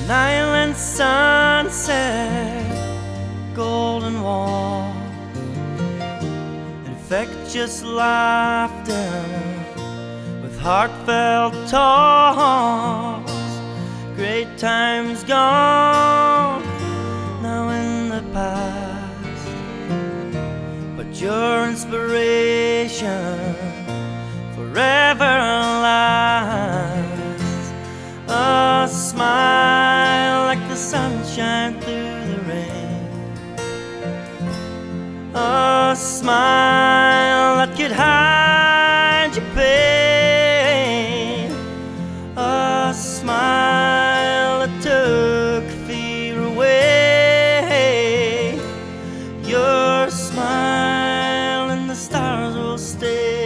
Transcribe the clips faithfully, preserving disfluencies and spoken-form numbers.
island sunset, golden wall, infectious laughter with heartfelt talks. Great times gone, now in the past, but your inspiration forever lasts. A smile like the sunshine through the rain, a smile that could hide your pain, a smile that took fear away. Your smile and the stars will stay.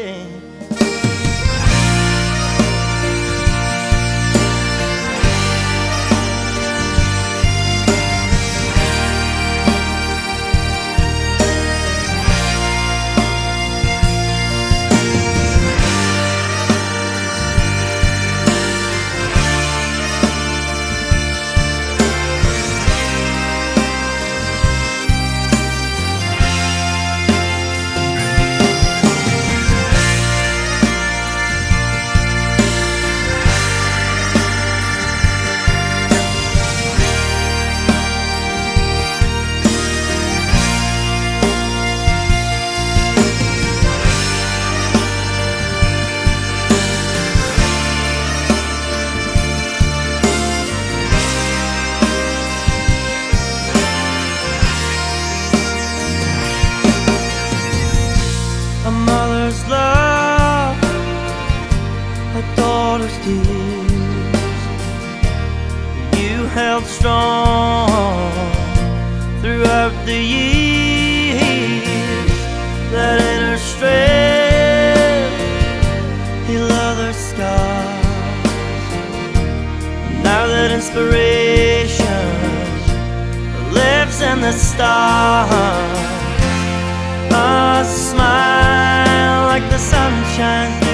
A mother's love, a daughter's tears, you held strong throughout the years. That inner strength, heal other scars. Now that inspiration lives in the stars, a smile like the sunshine